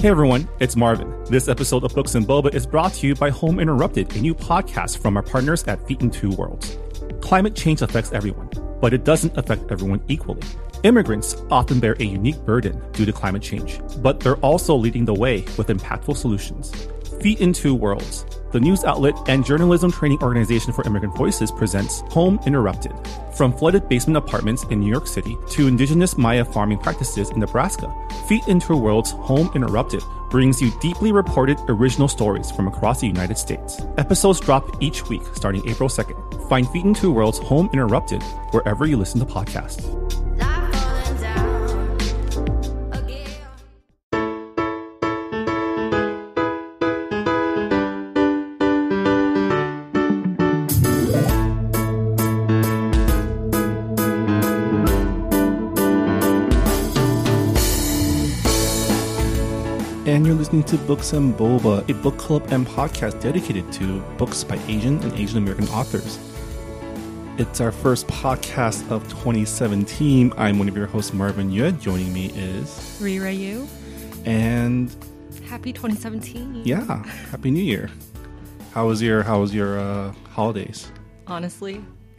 Hey everyone, it's Marvin. This episode of Books and Boba is brought to you by Home Interrupted, a new podcast from our partners at Feet in Two Worlds. Climate change affects everyone, but it doesn't affect everyone equally. Immigrants often bear a unique burden due to climate change, but they're also leading the way with impactful solutions. Feet in Two Worlds, the news outlet and journalism training organization for immigrant voices, presents Home Interrupted. From flooded basement apartments in New York City to indigenous Maya farming practices in Nebraska, Feet in Two Worlds Home Interrupted brings you deeply reported original stories from across the United States. Episodes drop each week starting April 2nd. Find Feet in Two Worlds Home Interrupted wherever you listen to podcasts. And you're listening to Books and Boba, a book club and podcast dedicated to books by Asian and Asian American authors. It's our first podcast of 2017. I'm one of your hosts, Marvin Yue. Joining me is Rira Yu. And happy 2017. Yeah, happy New Year. How was your holidays? Honestly,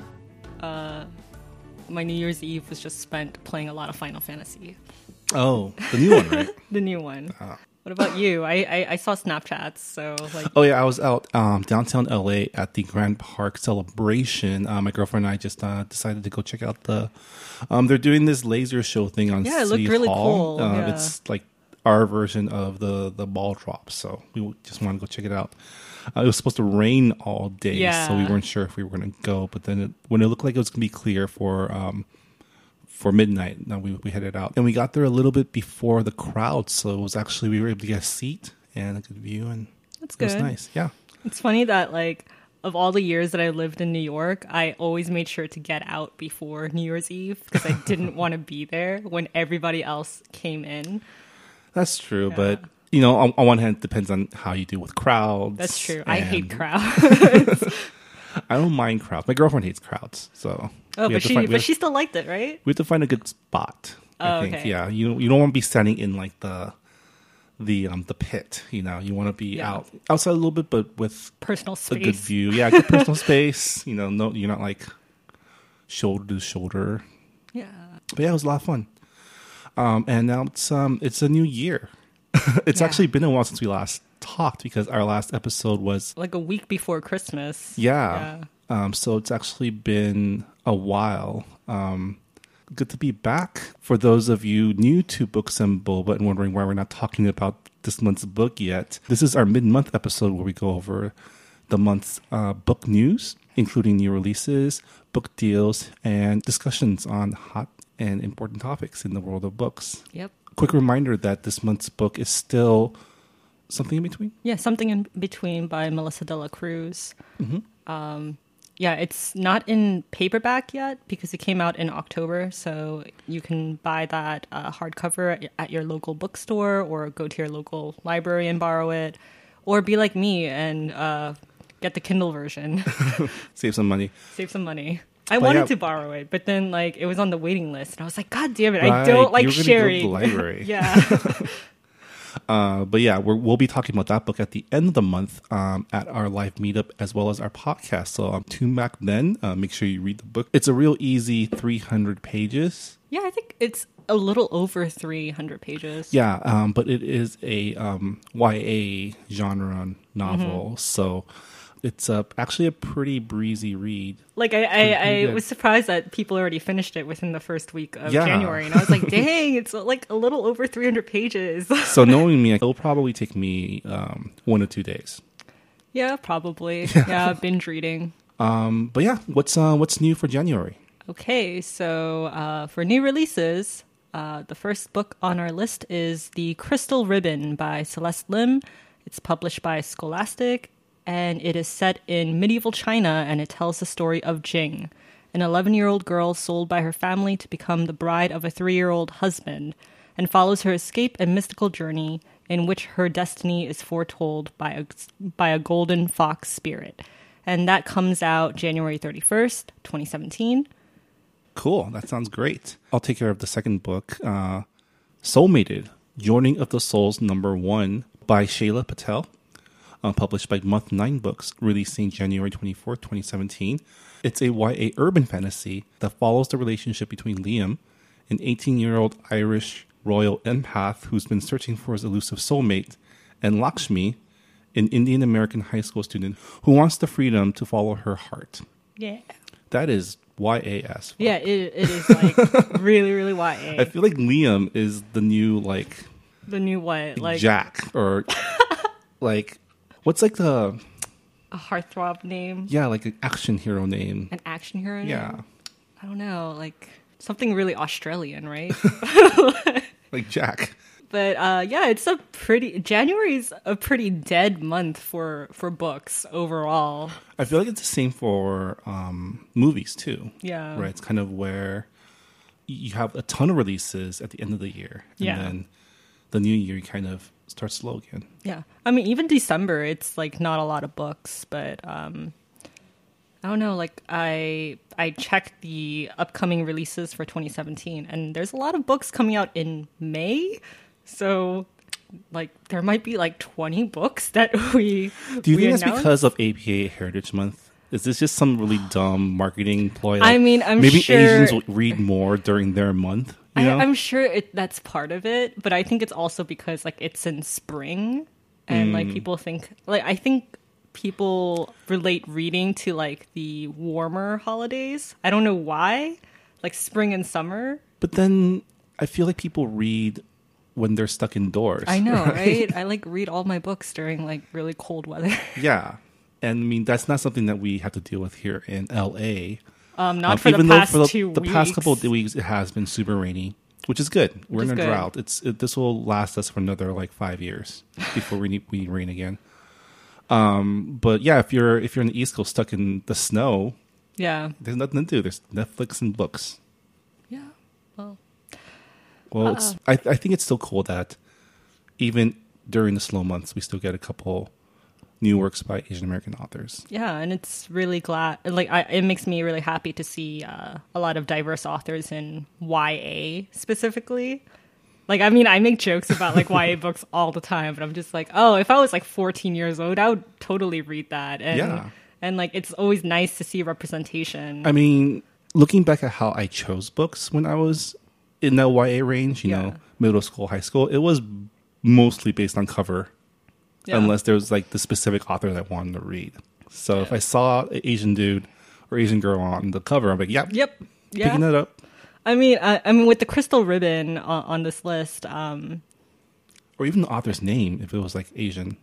my New Year's Eve was just spent playing a lot of Final Fantasy. Oh, the new one, right? The new one. What about you? I saw Snapchats, so like. Oh yeah, I was out downtown LA at the Grand Park celebration. My girlfriend and I just decided to go check out the. They're doing this laser show thing on Yeah, it City looked really Hall. cool. Yeah. It's like our version of the ball drop, so we just want to go check it out. It was supposed to rain all day, so we weren't sure if we were going to go. But then when it looked like it was going to be clear for midnight, now we headed out, and we got there a little bit before the crowd, so it was actually, we were able to get a seat and a good view, and that's good. It was nice. Yeah, it's funny that like of all the years that I lived in New York, I always made sure to get out before New Year's Eve because I didn't want to be there when everybody else came in. That's true, but you know, on one hand, it depends on how you do with crowds. That's true. I hate crowds. I don't mind crowds. My girlfriend hates crowds, so. Oh, but she still liked it, right? We have to find a good spot. I think. Okay. Yeah, you don't want to be standing in like the pit. You know, you want to be outside a little bit, but with personal space, a good view. Yeah, good personal space. You know, no, you're not like shoulder to shoulder. Yeah, but yeah, it was a lot of fun. And now it's a new year. It's actually been a while since we last talked because our last episode was like a week before Christmas. Yeah. So it's actually been a while. Good to be back. For those of you new to Books and Boba and wondering why we're not talking about this month's book yet, this is our mid-month episode where we go over the month's book news, including new releases, book deals, and discussions on hot and important topics in the world of books. Yep. Quick reminder that this month's book is still Something in Between? Yeah, Something in Between by Melissa de la Cruz. Mm-hmm. Yeah, it's not in paperback yet because it came out in October. So you can buy that hardcover at your local bookstore or go to your local library and borrow it. Or be like me and get the Kindle version. Save some money. I wanted to borrow it, but then like it was on the waiting list. And I was like, God damn it, right. I don't like sharing. Go to the library. Yeah. But yeah, we'll be talking about that book at the end of the month at our live meetup as well as our podcast. So tune back then. Make sure you read the book. It's a real easy 300 pages. Yeah, I think it's a little over 300 pages. Yeah, but it is a YA genre novel. Mm-hmm. So it's actually a pretty breezy read. Like I was surprised that people already finished it within the first week of January, and I was like, "Dang, it's like a little over 300 pages." So knowing me, it'll probably take me 1 or 2 days. Yeah, probably. Yeah, binge reading. But yeah, what's new for January? Okay, so for new releases, the first book on our list is The Crystal Ribbon by Celeste Lim. It's published by Scholastic. And it is set in medieval China, and it tells the story of Jing, an 11-year-old girl sold by her family to become the bride of a 3-year-old husband, and follows her escape and mystical journey in which her destiny is foretold by a golden fox spirit. And that comes out January 31st, 2017. Cool. That sounds great. I'll take care of the second book, Soulmated Joining of the Souls #1 by Shayla Patel, published by Month 9 Books, releasing January 24th, 2017. It's a YA urban fantasy that follows the relationship between Liam, an 18-year-old Irish royal empath who's been searching for his elusive soulmate, and Lakshmi, an Indian American high school student who wants the freedom to follow her heart. Yeah. That is YA-esque. Yeah, it is like really, really YA. I feel like Liam is the new The new what? Like Jack, or like what's like the a heartthrob name? like an action hero name. An action hero name? Yeah. I don't know, like something really Australian, right? Like Jack. But January's a pretty dead month for books overall. I feel like it's the same for movies too. Yeah. Right. It's kind of where you have a ton of releases at the end of the year. And then the new year kind of starts slow again. Yeah. I mean, even December, it's like not a lot of books, but I don't know, like I checked the upcoming releases for 2017 and there's a lot of books coming out in May. So like there might be like 20 books that we Do you think announced? that's because of APA Heritage Month? Is this just some really dumb marketing ploy? I mean, I'm maybe sure Asians will read more during their month. You know? I'm sure that's part of it, but I think it's also because like it's in spring and like people think like I think people relate reading to like the warmer holidays. I don't know why, like spring and summer. But then I feel like people read when they're stuck indoors. I know, right? I like read all my books during like really cold weather. Yeah. And I mean, that's not something that we have to deal with here in LA. Not for the past 2 weeks. The past couple of weeks, it has been super rainy, which is good. We're in a drought. This will last us for another like 5 years before we rain again. But yeah, if you're in the East Coast stuck in the snow, Yeah. there's nothing to do. There's Netflix and books. Yeah. Well, I think it's still cool that even during the slow months, we still get a couple new works by Asian American authors. yeah, and it's really it makes me really happy to see a lot of diverse authors in YA specifically. Like, I mean, I make jokes about like YA books all the time, but I'm just like, oh, if I was like 14 years old, I would totally read that. And like, it's always nice to see representation. I mean, looking back at how I chose books when I was in that YA range, you know, middle school, high school, it was mostly based on cover. Yeah. Unless there was like the specific author that I wanted to read. So if I saw an Asian dude or Asian girl on the cover, I'm like, yep, picking that up. I mean, with the crystal ribbon on this list, or even the author's name if it was like Asian.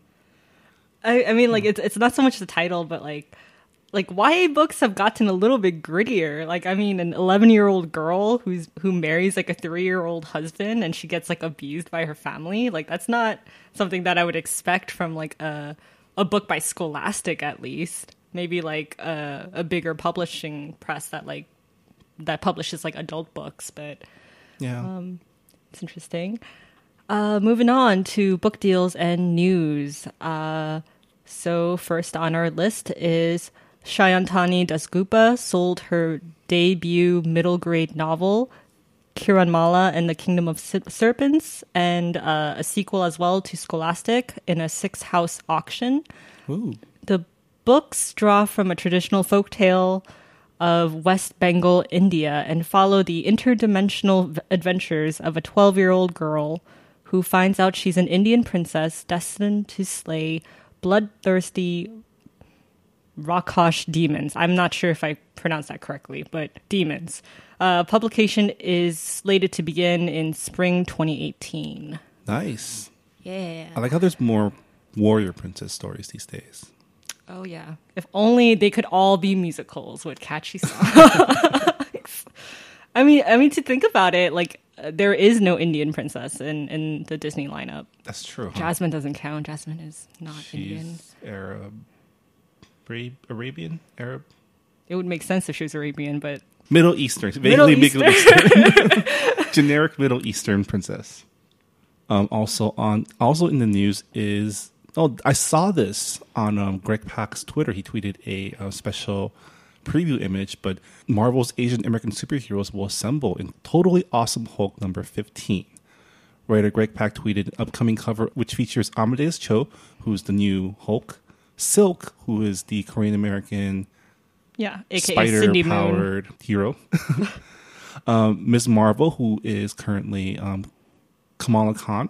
I mean, like it's not so much the title, but like YA books have gotten a little bit grittier. Like, I mean, an 11-year-old girl who marries like a 3-year-old husband and she gets like abused by her family. Like, that's not something that I would expect from like a book by Scholastic, at least. Maybe like a bigger publishing press that publishes like adult books. But yeah, it's interesting. Moving on to book deals and news. So first on our list is Shayantani Dasgupta sold her debut middle grade novel, Kiranmala and the Kingdom of Serpents, and a sequel as well to Scholastic in a 6-house auction. Ooh. The books draw from a traditional folktale of West Bengal, India, and follow the interdimensional adventures of a 12-year-old girl who finds out she's an Indian princess destined to slay bloodthirsty Rakhosh demons. I'm not sure if I pronounced that correctly, but demons. Publication is slated to begin in spring 2018. Nice. Yeah. I like how there's more warrior princess stories these days. Oh, yeah. If only they could all be musicals with catchy songs. I mean, to think about it, like, there is no Indian princess in the Disney lineup. That's true. Huh? Jasmine doesn't count. Jasmine is not Indian. She's Arabian? Arab? It would make sense if she was Arabian, but... Middle Eastern. Middle Eastern. Generic Middle Eastern princess. Also in the news is... Oh, I saw this on Greg Pak's Twitter. He tweeted a special preview image, but Marvel's Asian American superheroes will assemble in Totally Awesome Hulk number 15. Writer Greg Pak tweeted an upcoming cover which features Amadeus Cho, who's the new Hulk, Silk, who is the Korean American aka Cindy Moon spider-powered hero, Ms. Marvel, who is currently Kamala Khan,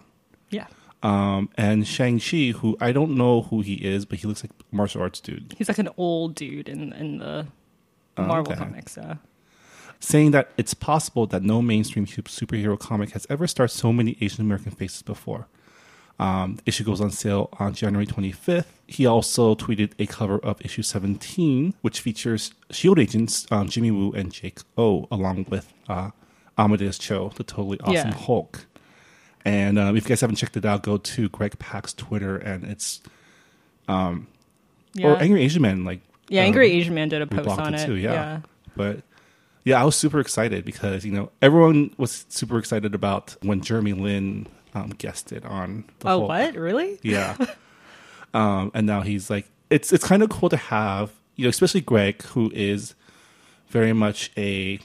and Shang-Chi, who I don't know who he is, but he looks like a martial arts dude. He's like an old dude in the Marvel comics. Saying that it's possible that no mainstream superhero comic has ever starred so many Asian American faces before. Issue goes on sale on January 25th. He also tweeted a cover of issue 17, which features S.H.I.E.L.D. agents Jimmy Woo and Jake O, along with Amadeus Cho, the totally awesome Hulk. And if you guys haven't checked it out, go to Greg Pak's Twitter, and it's or Angry Asian Man, Angry Asian Man did a post on it too, But yeah, I was super excited because everyone was super excited about when Jeremy Lin guested on the Hulk. What? Really? Yeah. And now he's like, it's kind of cool to have, especially Greg, who is very much a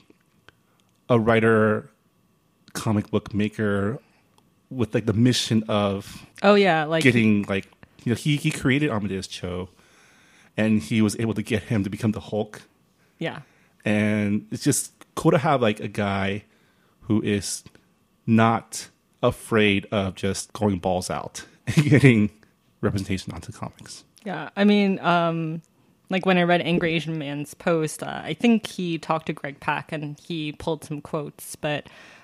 writer, comic book maker with the mission of getting he created Amadeus Cho, and he was able to get him to become the Hulk. Yeah. And it's just cool to have a guy who is not afraid of just going balls out and getting representation onto comics. Yeah, I mean, when I read Angry Asian Man's post, I think he talked to Greg Pak and he pulled some quotes, but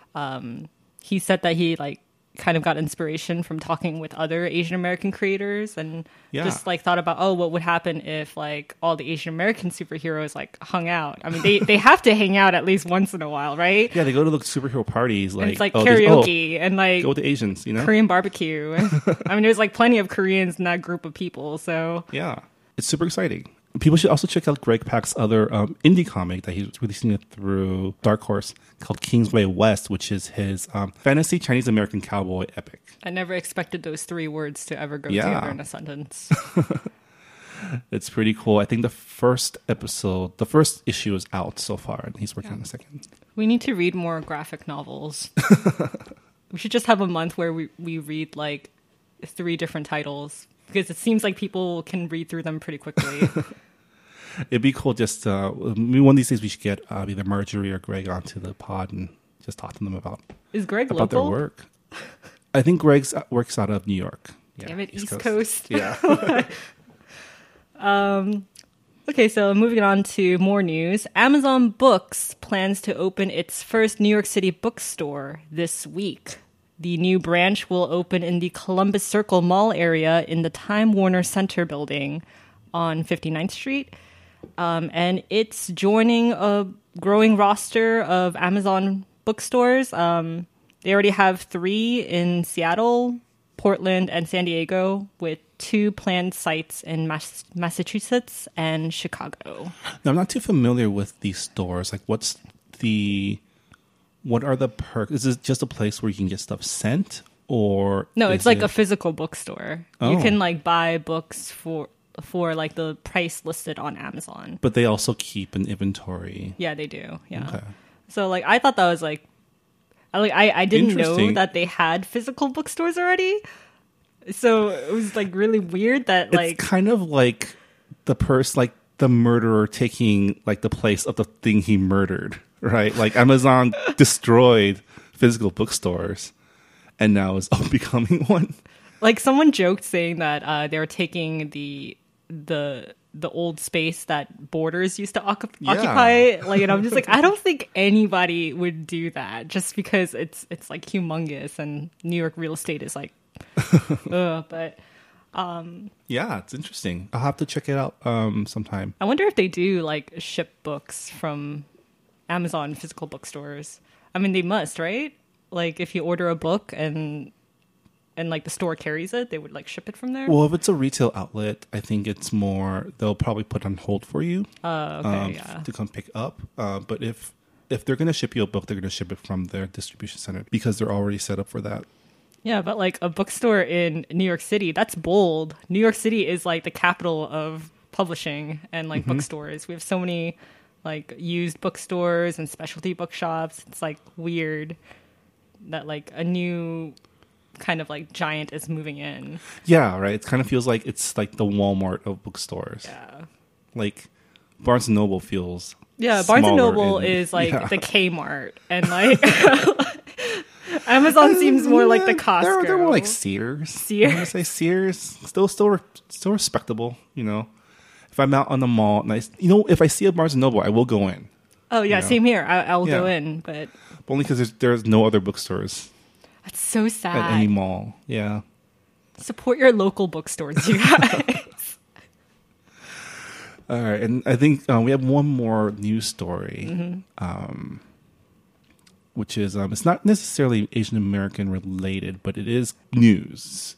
he said that he kind of got inspiration from talking with other Asian American creators and just thought about, what would happen if all the Asian American superheroes hung out. I mean, they have to hang out at least once in a while, right? Yeah, they go to the superhero parties. And it's karaoke and go with the Asians, Korean barbecue. I mean, there's plenty of Koreans in that group of people. So yeah, it's super exciting. People should also check out Greg Pak's other indie comic that he's releasing it through Dark Horse called Kingsway West, which is his fantasy Chinese American cowboy epic. I never expected those three words to ever go together in a sentence. It's pretty cool. I think the first issue is out so far, and he's working on the second. We need to read more graphic novels. We should just have a month where we read 3 different titles, because it seems like people can read through them pretty quickly. It'd be cool just one of these days we should get either Marjorie or Greg onto the pod and just talk to them about local? Their work. I think Greg works out of New York. Damn it, East Coast. Yeah. Okay, so moving on to more news. Amazon Books plans to open its first New York City bookstore this week. The new branch will open in the Columbus Circle Mall area in the Time Warner Center building on 59th Street. And it's joining a growing roster of Amazon bookstores. They already have 3 in Seattle, Portland, and San Diego, with 2 planned sites in Massachusetts and Chicago. Now, I'm not too familiar with these stores. What are the perks? Is it just a place where you can get stuff sent, or no? It's a physical bookstore. Oh. You can buy books for the price listed on Amazon. But they also keep an inventory. Yeah, they do. Yeah. Okay. So I thought that was I didn't know that they had physical bookstores already. So it was really weird that it's kind of like the murderer taking the place of the thing he murdered. Right, Amazon destroyed physical bookstores, and now is becoming one. Someone joked saying that they were taking the old space that Borders used to occupy. And I'm just I don't think anybody would do that just because it's humongous, and New York real estate is but. Yeah, it's interesting. I'll have to check it out sometime. I wonder if they do ship books from Amazon physical bookstores. I mean, they must, right? If you order a book and the store carries it, they would ship it from there. Well, if it's a retail outlet, I think it's more they'll probably put on hold for you. To come pick up. But if they're going to ship you a book, they're going to ship it from their distribution center because they're already set up for that. Yeah, but a bookstore in New York City, that's bold. New York City is the capital of publishing and bookstores. We have so many used bookstores and specialty bookshops. It's weird that a new kind of like giant is moving in. Yeah, right. It kind of feels like it's like the Walmart of bookstores. Yeah. Like Barnes and Noble feels. Yeah, Barnes and smaller Noble in- is like yeah. the Kmart, and like Amazon seems more like the Costco. They're more like Sears. Sears. I'm gonna say Sears. Still respectable. You know, if I'm out on the mall, nice. You know, if I see a Barnes and Noble, I will go in. Oh yeah, You know? same here. I'll go Yeah. in, but Only because there's no other bookstores that's so sad. at any mall. Yeah. Support your local bookstores, you guys. All right, and I think we have one more news story, which is it's not necessarily Asian American related, but it is news.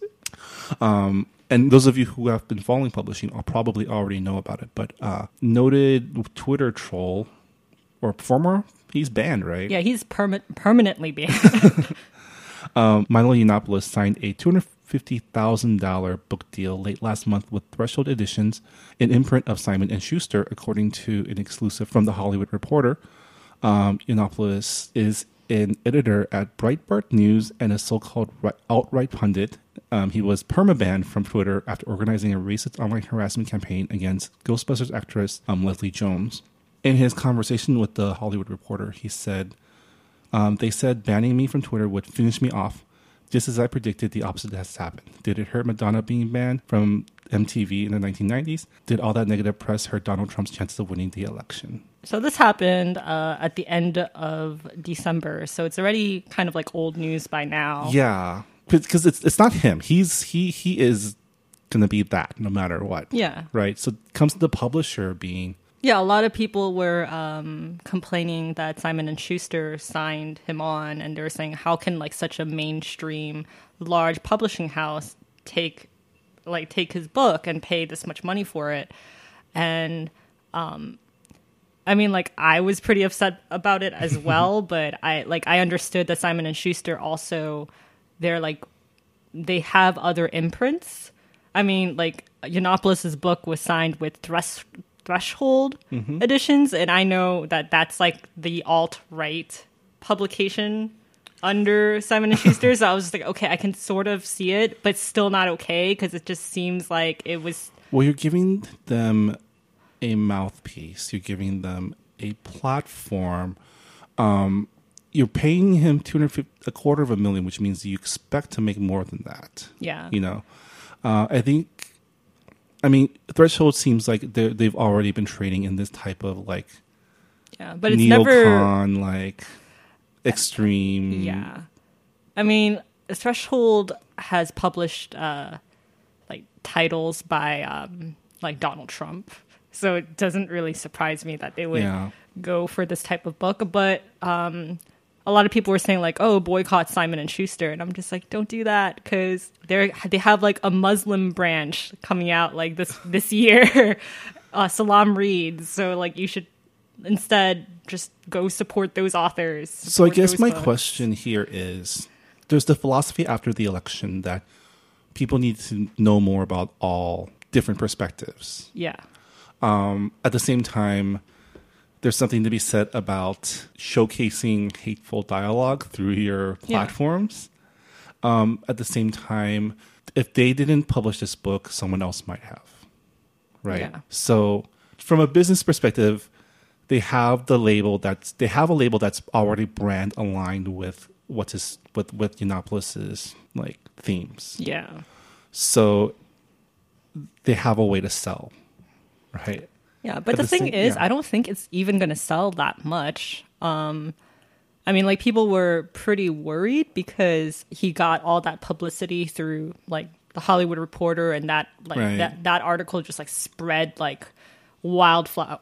And those of you who have been following publishing will probably already know about it. But noted Twitter troll or performer, he's banned, right? Yeah, he's permanently banned. Milo Yiannopoulos signed a $250,000 book deal late last month with Threshold Editions, an imprint of Simon & Schuster, according to an exclusive from The Hollywood Reporter. Yiannopoulos is an editor at Breitbart News and a so-called alt-right pundit. He was permabanned from Twitter after organizing a racist online harassment campaign against Ghostbusters actress Leslie Jones. In his conversation with The Hollywood Reporter, he said, they said banning me from Twitter would finish me off. Just as I predicted, the opposite has happened. Did it hurt Madonna being banned from MTV in the 1990s? Did all that negative press hurt Donald Trump's chances of winning the election? So this happened at the end of December. So it's already kind of like old news by now. Yeah, because it's not him. He is going to be that no matter what. Yeah. Right? So it comes to the publisher being... Yeah, a lot of people were complaining that Simon & Schuster signed him on, and they were saying, how can like such a mainstream, large publishing house take his book and pay this much money for it? And I mean, like, I was pretty upset about it as well, but I understood that Simon & Schuster also, they have other imprints. I mean, like, Yiannopoulos' book was signed with Threshold Editions, and I know that that's like the alt-right publication under Simon & Schuster, so I was just like, okay, I can sort of see it, but still not okay, because it just seems like it was... Well, you're giving them a mouthpiece. You're giving them a platform. You're paying him $250,000, which means you expect to make more than that. Yeah. You know, I mean, Threshold seems like they've already been trading in this type of like, yeah, but it's neocon, like extreme. Yeah, I mean, Threshold has published like titles by like Donald Trump, so it doesn't really surprise me that they would go for this type of book. But a lot of people were saying like, oh, boycott Simon & Schuster. And I'm just like, don't do that, because they have like a Muslim branch coming out like this year, Salam Reads. So like you should instead just go support those authors. So I guess my books. question here is, there's the philosophy after the election that people need to know more about all different perspectives. Yeah. At the same time, there's something to be said about showcasing hateful dialogue through your platforms. At the same time, if they didn't publish this book, someone else might have. Right? Yeah. So from a business perspective, they have a label that's already brand aligned with with Yiannopoulos' like themes. Yeah. So they have a way to sell. Right? Yeah, but the thing is, I don't think it's even going to sell that much. I mean, like, people were pretty worried because he got all that publicity through, like, The Hollywood Reporter, and that, like, that article just, like, spread like wildfire.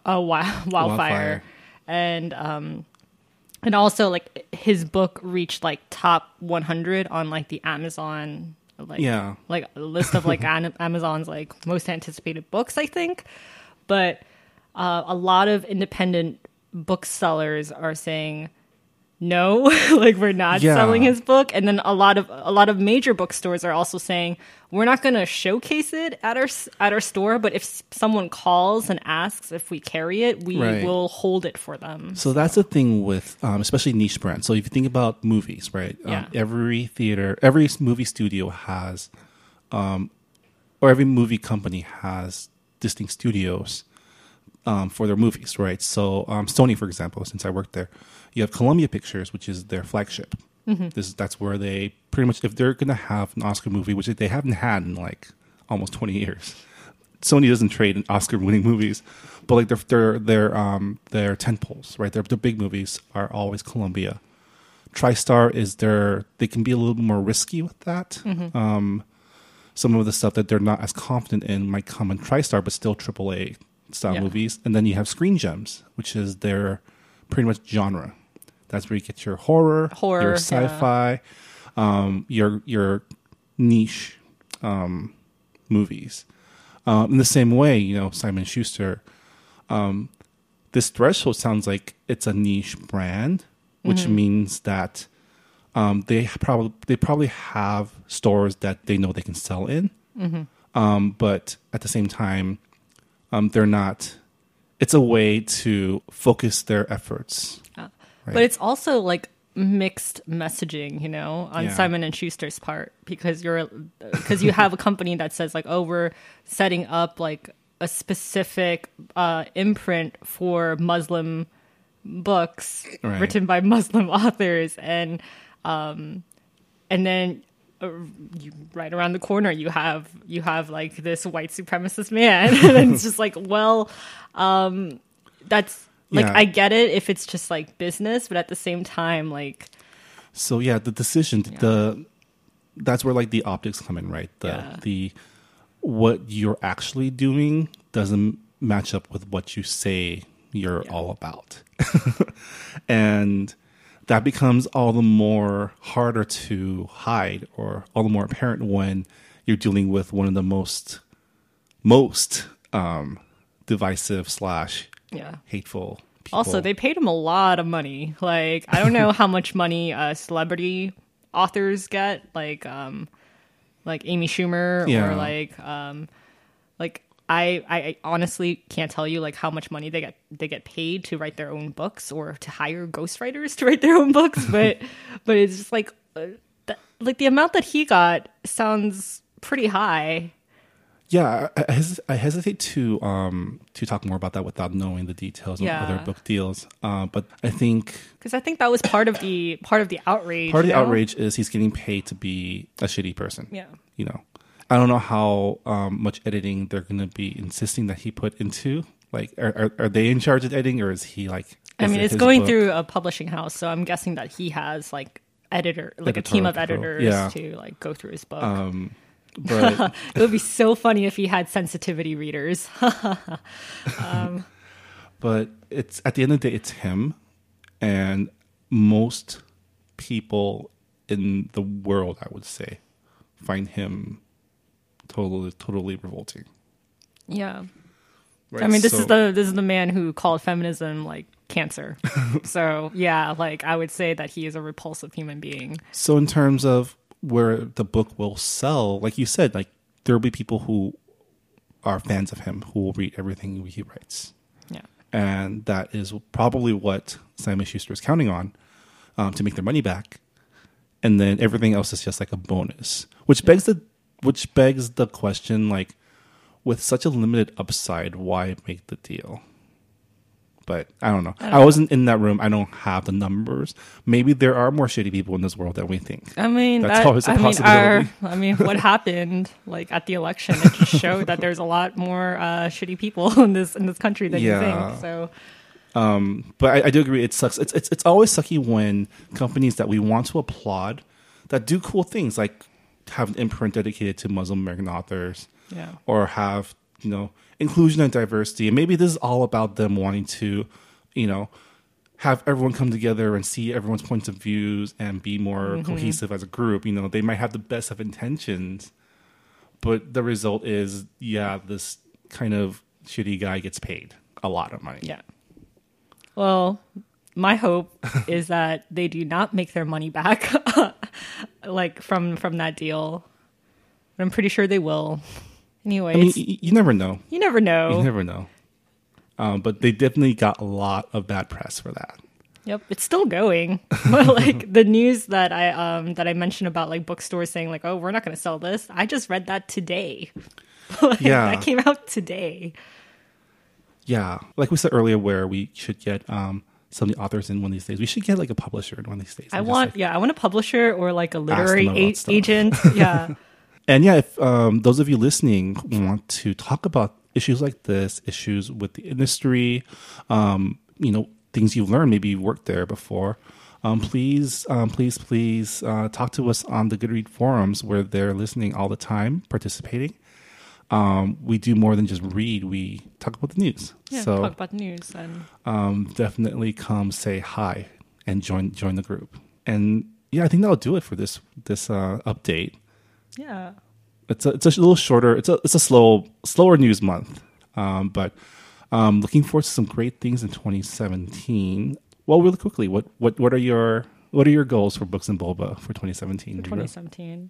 And also, like, his book reached, like, top 100 on, like, the Amazon, like a list of, like, Amazon's, like, most anticipated books, I think. But a lot of independent booksellers are saying, no, like we're not Yeah. selling his book. And then a lot of major bookstores are also saying we're not going to showcase it at our store, but if someone calls and asks if we carry it, we Right. will hold it for them. So that's the thing with especially niche brands. So if you think about movies, right? Yeah. Every theater, every movie studio has, or every movie company has distinct studios for their movies, right? So Sony, for example, since I worked there, you have Columbia Pictures, which is their flagship. That's where they pretty much, if they're going to have an Oscar movie, which they haven't had in like almost 20 years. Sony doesn't trade in Oscar-winning movies, but like their tentpoles, right? Their big movies are always Columbia. TriStar is they can be a little more risky with that. Some of the stuff that they're not as confident in might come in TriStar, but still AAA style Yeah. movies. And then you have Screen Gems, which is their pretty much genre. That's where you get your horror, your yeah. sci-fi, your niche movies. In the same way, Simon Schuster, this Threshold sounds like it's a niche brand, which means that they probably have stores that they know they can sell in, but at the same time, they're not. It's a way to focus their efforts. Right. But it's also like mixed messaging, on Yeah. Simon and Schuster's part, because you have a company that says like, oh, we're setting up like a specific imprint for Muslim books Right. written by Muslim authors, and then right around the corner you have like this white supremacist man, and it's just like, well, that's. Like, Yeah. I get it if it's just like business, but at the same time, like, So yeah, the decision, that's where like the optics come in, right? The what you're actually doing doesn't match up with what you say you're all about, and that becomes all the more harder to hide, or all the more apparent when you're dealing with one of the most divisive / hateful people. Also, they paid him a lot of money. Like, I don't know how much money celebrity authors get, like Amy Schumer, Yeah. or like I honestly can't tell you like how much money they get paid to write their own books, or to hire ghostwriters to write their own books, but it's just like the amount that he got sounds pretty high. Yeah, I hesitate to talk more about that without knowing the details of other book deals. But I think Because I think that was part of the outrage. part of the outrage is he's getting paid to be a shitty person. Yeah. I don't know how much editing they're going to be insisting that he put into. Like, are they in charge of editing, or is he like? I mean, it it's his going book? through a publishing house, so I'm guessing that he has like a team of Editorial editors control. to like go through his book. But It would be so funny if he had sensitivity readers. but it's at the end of the day, it's him, and most people in the world, I would say, find him totally revolting. Yeah. Right? I mean, this So- is the man who called feminism like cancer. So yeah, like I would say that he is a repulsive human being. So in terms of where the book will sell, like you said, like there will be people who are fans of him who will read everything he writes. Yeah. And that is probably what Simon Schuster is counting on to make their money back. And then everything else is just like a bonus, which begs the question, like, with such a limited upside, why make the deal? But I don't know. I wasn't in that room. I don't have the numbers. Maybe there are more shitty people in this world than we think. I mean, That's always a possibility. what happened like at the election? It just showed that there's a lot more shitty people in this country than you think. So But I do agree. It sucks. It's always sucky when companies that we want to applaud that do cool things, like have an imprint dedicated to Muslim American authors, or have inclusion and diversity. And maybe this is all about them wanting to, have everyone come together and see everyone's points of views and be more cohesive as a group. They might have the best of intentions, but the result is, this kind of shitty guy gets paid a lot of money. yeah. Well, my hope is that they do not make their money back, like from that deal. But I'm pretty sure they will. Anyway, I mean, you never know. You never know. You never know. But they definitely got a lot of bad press for that. Yep, it's still going. But like the news that I mentioned about like bookstores saying like, oh, we're not going to sell this. I just read that today. Like, yeah, that came out today. Yeah, like we said earlier, where we should get some of the authors in one of these days. We should get like a publisher in one of these days. I want a publisher or like a literary agent. Yeah. And yeah, if those of you listening want to talk about issues like this, issues with the industry, things you've learned, maybe you worked there before, please talk to us on the Goodread forums where they're listening all the time, participating. We do more than just read. We talk about the news. Yeah, so, talk about the news. And definitely come say hi and join the group. And yeah, I think that'll do it for this update. Yeah, it's a little shorter. It's a slower news month, but looking forward to some great things in 2017. Well, really quickly, what are your goals for Books and Boba for 2017? 2017.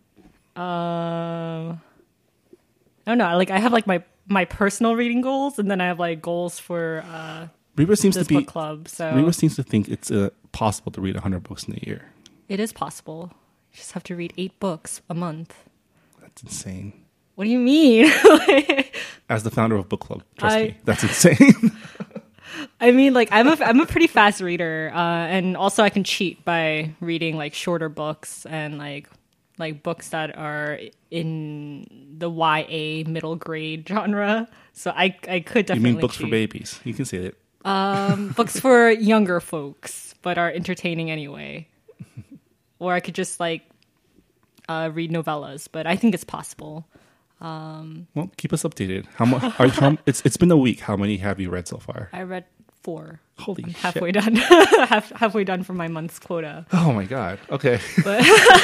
I don't know. Like I have like my personal reading goals, and then I have like goals for Reba seems this to be book club. So Reba seems to think it's possible to read 100 books in a year. It is possible. You just have to read 8 books a month. That's insane. What do you mean? As the founder of a book club, trust me, that's insane. I mean, like I'm a pretty fast reader, and also I can cheat by reading like shorter books and like books that are in the YA middle grade genre. So I could definitely. You mean books cheat. for babies? You can say it. Books for younger folks, but are entertaining anyway. Or I could just like read novellas, but I think it's possible. Well, keep us updated. How much? It's been a week. How many have you read so far? I read 4. Holy shit! Halfway done. Halfway done for my month's quota. Oh my god. Okay. But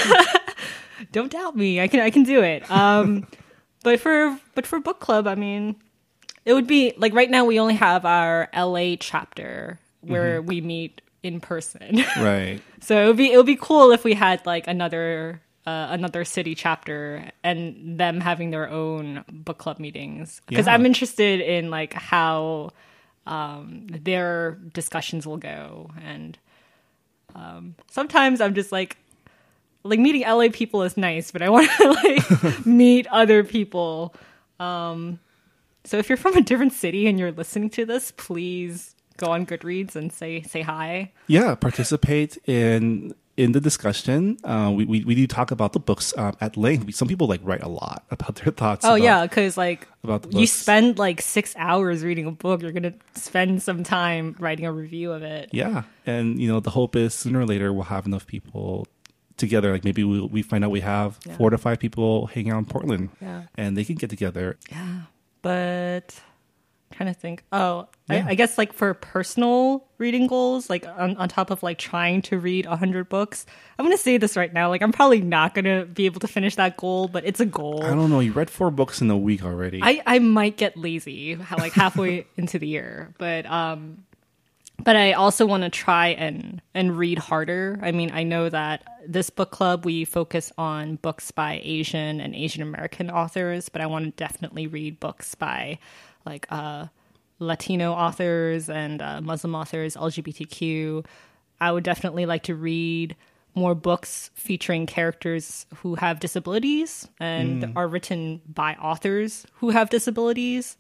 don't doubt me. I can do it. But for book club, I mean, it would be like right now we only have our LA chapter where we meet in person. Right. So it would be cool if we had like another city chapter and them having their own book club meetings, because I'm interested in like how their discussions will go. And sometimes I'm just like meeting LA people is nice, but I want to like meet other people. So if you're from a different city and you're listening to this, please go on Goodreads and say hi. Yeah, participate in the discussion. We do talk about the books at length. Some people like write a lot about their thoughts. Oh yeah, because like about you spend like 6 hours reading a book, you're gonna spend some time writing a review of it. Yeah, and the hope is sooner or later we'll have enough people together. Like maybe we find out we have 4 to 5 people hanging out in Portland, and they can get together. Yeah, but I'm trying to think. I guess like for personal reading goals, like on top of like trying to read 100 books, I'm going to say this right now. Like I'm probably not going to be able to finish that goal, but it's a goal. I don't know. You read 4 books in a week already. I might get lazy like halfway into the year, but I also want to try and read harder. I mean, I know that this book club, we focus on books by Asian and Asian American authors, but I want to definitely read books by like Latino authors and Muslim authors, LGBTQ. I would definitely like to read more books featuring characters who have disabilities and are written by authors who have disabilities.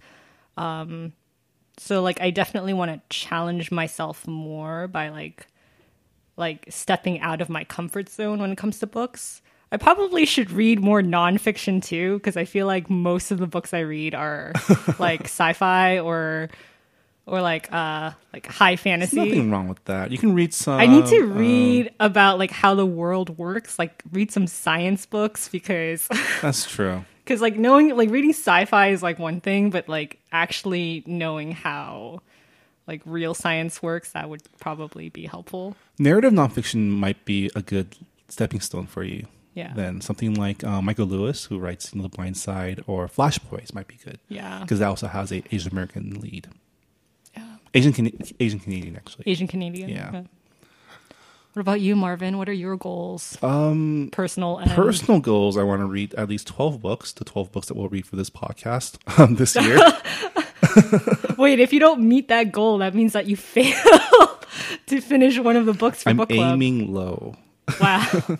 So like I definitely want to challenge myself more by like stepping out of my comfort zone when it comes to books. I probably should read more nonfiction too, because I feel like most of the books I read are like sci-fi or like high fantasy. There's nothing wrong with that. You can read some. I need to read about like how the world works. Like read some science books because that's true. Because like reading sci-fi is like one thing, but like actually knowing how like real science works, that would probably be helpful. Narrative nonfiction might be a good stepping stone for you. Yeah. Then something like Michael Lewis, who writes The Blind Side, or Flash Boys might be good. Yeah. Because that also has a Asian American lead. Yeah. Asian Canadian, actually. Asian Canadian. Yeah. Okay. What about you, Marvin? What are your goals? Personal Goals. I want to read at least 12 books. The 12 books that we'll read for this podcast this year. Wait, if you don't meet that goal, that means that you fail to finish one of the books for book club. I'm aiming low. Wow.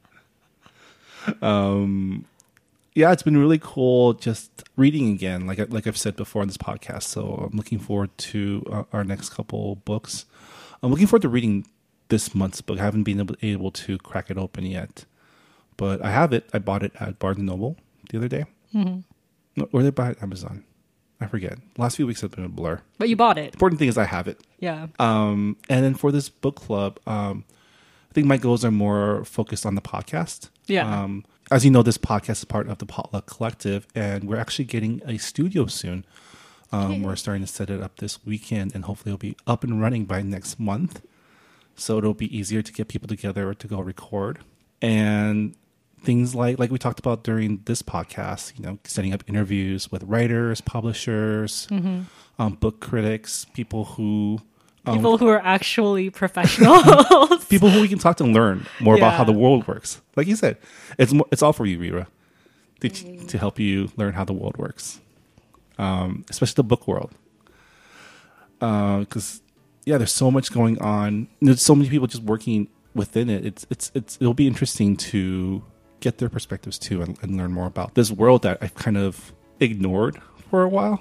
Yeah, it's been really cool just reading again, like I've said before on this podcast. So I'm looking forward to our next couple books. I'm looking forward to reading this month's book. I haven't been able to crack it open yet, but I have it. I bought it at Barnes & Noble the other day. Mm-hmm. Or did I buy it at Amazon? I forget. Last few weeks have been a blur. But you bought it. Important thing is I have it. Yeah. And then for this book club, I think my goals are more focused on the podcast. Yeah. As you know, this podcast is part of the Potluck Collective, and we're actually getting a studio soon. We're starting to set it up this weekend, and hopefully it'll be up and running by next month. So it'll be easier to get people together to go record. And things like we talked about during this podcast, setting up interviews with writers, publishers, book critics, people who are actually professionals. People who we can talk to and learn more about how the world works. Like you said, it's all for you, Rira, to help you learn how the world works, especially the book world. Because there's so much going on. There's so many people just working within it. It'll be interesting to get their perspectives too and learn more about this world that I've kind of ignored for a while.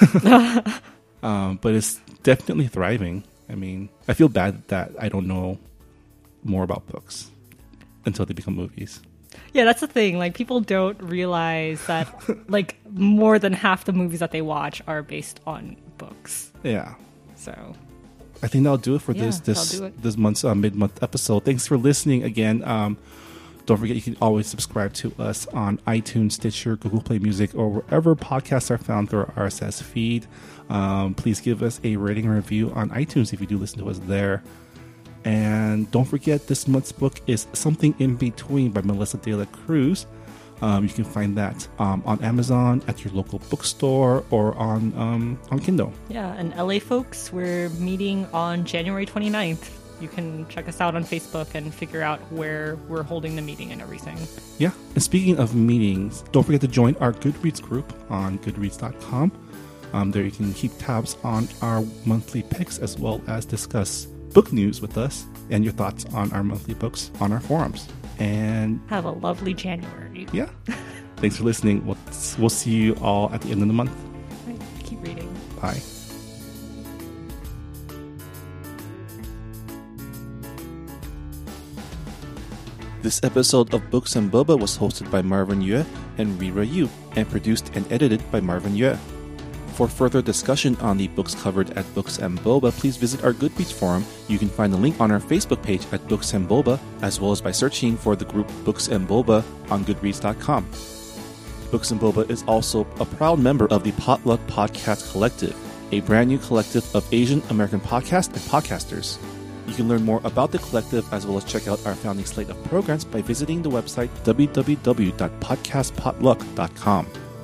But it's definitely thriving. I mean, I feel bad that I don't know more about books until they become movies. Yeah, that's the thing. Like, people don't realize that like more than half the movies that they watch are based on books. Yeah. So I think that'll do it for this month's mid-month episode. Thanks for listening again. Don't forget, you can always subscribe to us on iTunes, Stitcher, Google Play Music, or wherever podcasts are found through our RSS feed. Please give us a rating or review on iTunes if you do listen to us there. And don't forget, this month's book is Something in Between by Melissa De La Cruz. You can find that on Amazon, at your local bookstore, or on Kindle. Yeah, and LA folks, we're meeting on January 29th. You can check us out on Facebook and figure out where we're holding the meeting and everything. Yeah. And speaking of meetings, don't forget to join our Goodreads group on goodreads.com. There you can keep tabs on our monthly picks as well as discuss book news with us and your thoughts on our monthly books on our forums. And have a lovely January. Yeah. Thanks for listening. We'll see you all at the end of the month. Right. Keep reading. Bye. This episode of Books and Boba was hosted by Marvin Yue and Rira Yu and produced and edited by Marvin Yue. For further discussion on the books covered at Books and Boba, please visit our Goodreads forum. You can find the link on our Facebook page at Books and Boba, as well as by searching for the group Books and Boba on Goodreads.com. Books and Boba is also a proud member of the Potluck Podcast Collective, a brand new collective of Asian American podcasts and podcasters. You can learn more about the collective as well as check out our founding slate of programs by visiting the website www.podcastpotluck.com.